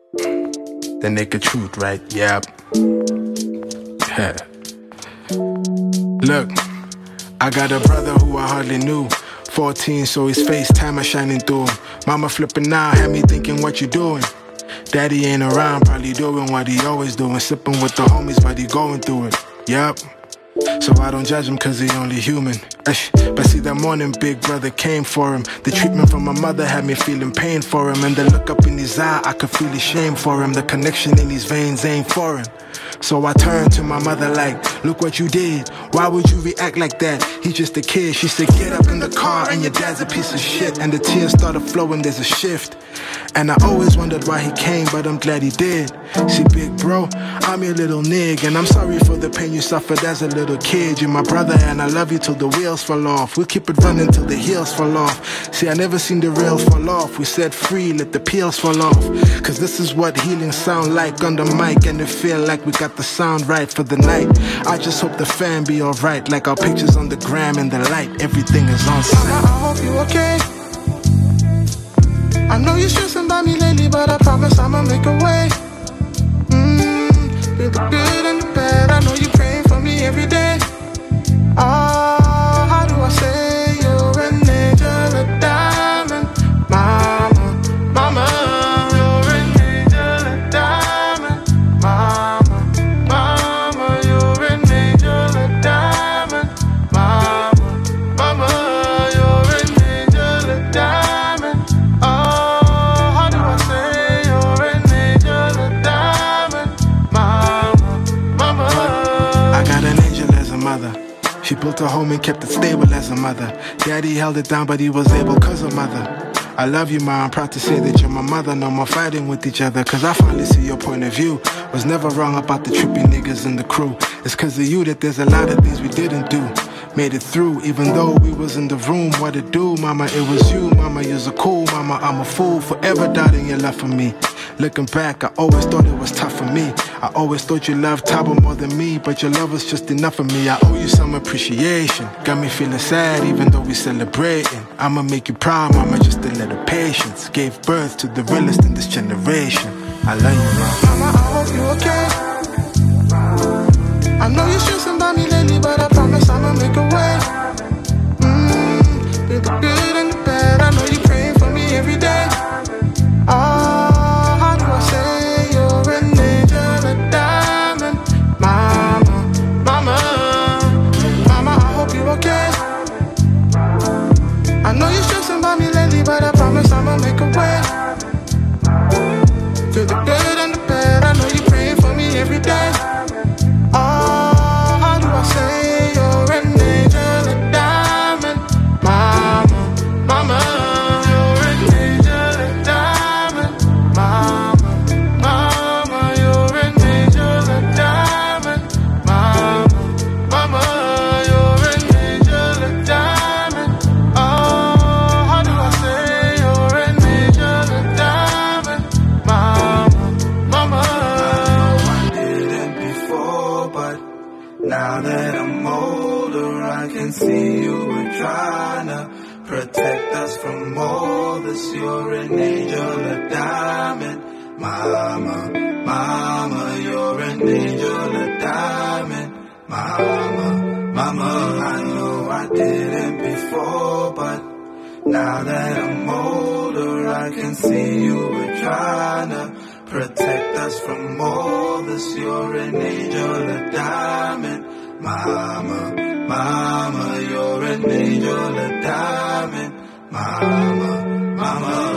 The naked truth, right? Yep. Look, I got a brother who I hardly knew. 14, so his FaceTime is shining through him. Mama flipping out, had me thinking, what you doing? Daddy ain't around, probably doing what he always doing. Sipping with the homies, but he going through it. Yup. So I don't judge him cause he only human. But see that morning big brother came for him. The treatment from my mother had me feeling pain for him. And the look up in his eye, I could feel his shame for him. The connection in his veins ain't foreign. So I turned to my mother like, look what you did. Why would you react like that? He's just a kid. She said, get up in the car and your dad's a piece of shit. And the tears started flowing, there's a shift. And I always wondered why he came, but I'm glad he did. See, big bro, I'm your little nig, and I'm sorry for the pain you suffered as a little kid. You're my brother and I love you till the wheels fall off. We'll keep it running till the heels fall off. See, I never seen the rails fall off. We said free, let the peels fall off. Cause this is what healing sound like on the mic, and it feel like we got the sound right for the night. I just hope the fam be alright, like our pictures on the gram and the light. Everything is on sight. Mama, I hope you okay. I know you're stressing about me lately, but I promise I'ma make a way. Feel the good and the bad, I know you're praying for me every day. Oh, how do I say you're an angel, a diamond? Mama, mama, you're an angel, a diamond. Mama, mama, you're an angel, a diamond. Mama, mama, you're an angel, a diamond. Oh, how do I say you're an angel, a diamond? Mama, mama. I got an angel as a mother. She built a home and kept it stable as a mother. Daddy held it down, but he was able cause of mother. I love you, ma, I'm proud to say that you're my mother. No more fighting with each other, cause I finally see your point of view. Was never wrong about the trippy niggas in the crew. It's cause of you that there's a lot of things we didn't do. Made it through, even though we was in the room. What it do, mama, it was you. Mama, you're so cool, mama, I'm a fool. Forever doubting your love for me. Looking back, I always thought it was tough for me. I always thought you loved Tabo more than me, but your love was just enough for me. I owe you some appreciation. Got me feeling sad even though we celebrating. I'ma make you proud, mama, just a little patience. Gave birth to the realest in this generation. I love you, mama. Mama, I hope you okay. I know you're stressing about me lately, but I promise I'ma make a way. Feel the good and the bad, I know you're praying for me every day. Oh, how do I say you're an angel, a diamond? Mama, mama, mama, I hope you're okay. I know you're stressing about me lately, but I promise I'ma make a way. Feel the good and the bad, I know you're praying for me every day. Oh, how do I say you're an angel, a diamond? Mama, mama, you're an angel, a diamond. Mama, mama, you're an angel, a diamond. Mama, mama, you're an angel, a diamond. Oh, how do I say you're an angel, a diamond? Mama, mama. I didn't before, but now that I'm older, I can see you were trying to protect us from all this. You're an angel, a diamond. Mama, mama, you're an angel, a diamond. Mama, mama, I know I didn't before, but now that I'm older, I can see you were trying to protect us from all this. You're an angel, a diamond. Mama, mama, you're an angel, a diamond. Mama, mama.